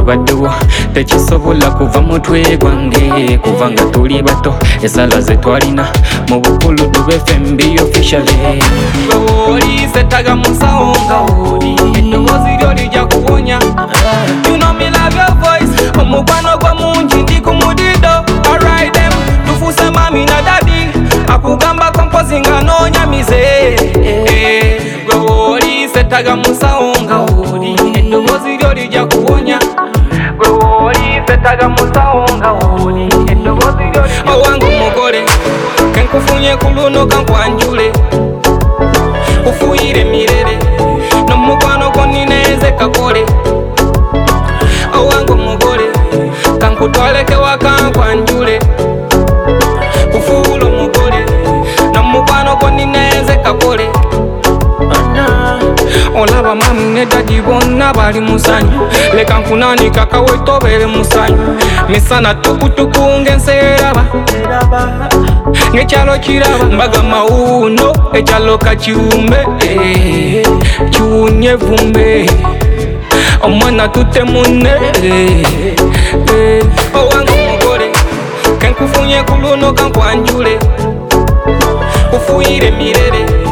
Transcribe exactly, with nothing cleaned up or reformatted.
tubaddewo tekisobola kuva mutwe gwange kubanga tuli bato esala ze twalina mu bukulu tubefembi officially oli setaga musawo nga oli eddoboozi lyo lijja kuwonya you know me love your voice omukwano gwa mungi ndi ku mudido alright them tufuuse mami na dadi akugamba kompozi nga noonyamize gwe oli setaga musawo nga oli eddoboozi lyo lijja kuwonya gwe oli setaga musawo nga oli eddoboozi lyo owange omugole kenkufunye ku luno kankwanjule ufuyire mirere n'omukwano gwo nineze kakole owange omugole kankutwaleke wakankwanjule ufuula omugole n'omukwano gwo nineze kakole olaba mami ne dadi bonna bali musanyu leka nkunanika kawetobere musanyu misana tukutuku ng'enseeraba ng'ekyalo kiraba mbaga mawuuno ekyalo kakiwumbe kiwunye vumbe omwana tutte munne owange omugole kenkufunye ku luno kankwanjule ufuyire mirere